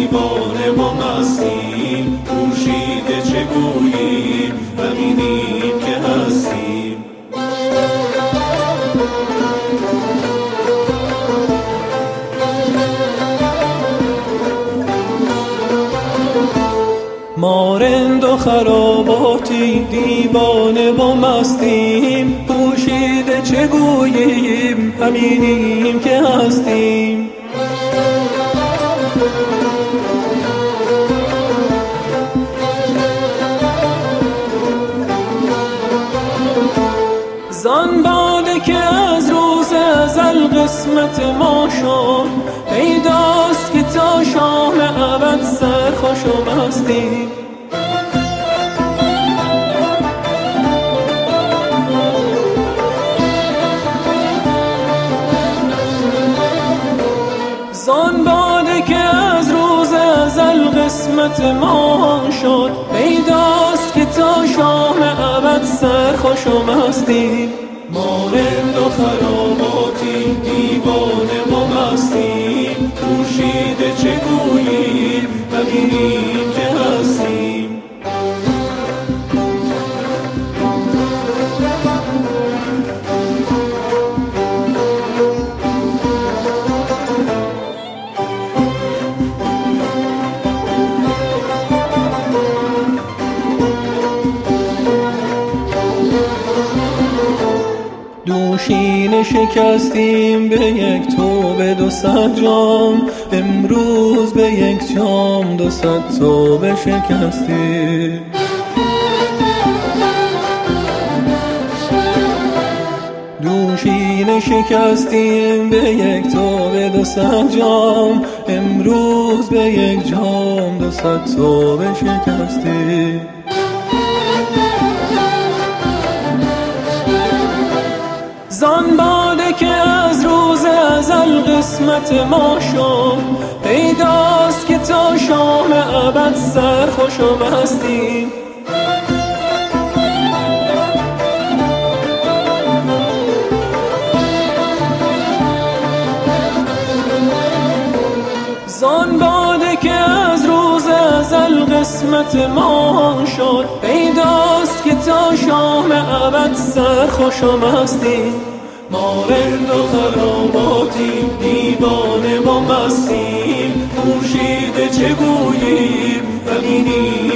دیوانه و مستیم، خورشید چه گوییم، همینیم که هستیم. ما رند و خراباتی، دیوانه و مستیم، پوشیده چه گوییم، همینیم که هستیم. زان باده که از روز ازل قسمت ما شد، پیداست که تا شام ابد سرخوش و مستیم. زان باده که از روز ازل قسمت ما شد، پیداست که تا شام ابد سرخوش و مستیم. ما رند و خراباتی، دیوانه و مستیم، خورشید چه گوییم، همینیم که هستیم. دوشینه شکستیم به یک توبه 200 جام، امروز به یک جام 200 توبه شکستیم. دوشینه شکستیم به یک توبه 200 جام، امروز به یک جام 200 توبه شکستیم. زان باده که از روز ازل قسمت ما شد، پیداست که تا شام ابد سرخوش و مستیم. زان باده که از روز ازل قسمت ما شد، پیداست که تا شام ابد سرخوش و مستیم. ما رند و خراباتیم، دیوانه و مستیم، خورشید چه گوییم، همینیم